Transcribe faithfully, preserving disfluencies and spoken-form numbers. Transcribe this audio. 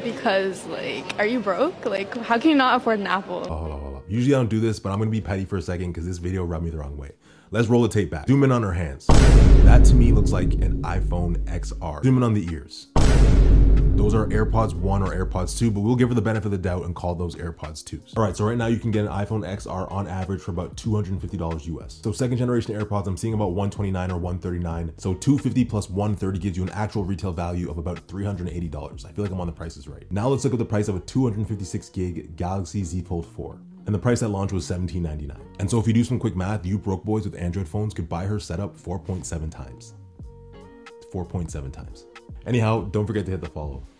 because like, are you broke? Like, how can you not afford an Apple? Oh, hold on, hold on. Usually I don't do this, but I'm gonna be petty for a second because this video rubbed me the wrong way. Let's roll the tape back. Zoom in on her hands. That to me looks like an iPhone X R. Zoom in on the ears. Those are AirPods one or AirPods two, but we'll give her the benefit of the doubt and call those AirPods twos. All right, so right now you can get an iPhone X R on average for about two hundred fifty dollars U S. So second generation AirPods, I'm seeing about one twenty-nine or one thirty-nine. So two fifty plus one thirty gives you an actual retail value of about three hundred eighty dollars. I feel like I'm on the prices right. Now let's look at the price of a two hundred fifty-six gig Galaxy Z Fold four. And the price at launch was seventeen ninety-nine. And so if you do some quick math, you broke boys with Android phones could buy her setup four point seven times. four point seven times. Anyhow, don't forget to hit the follow.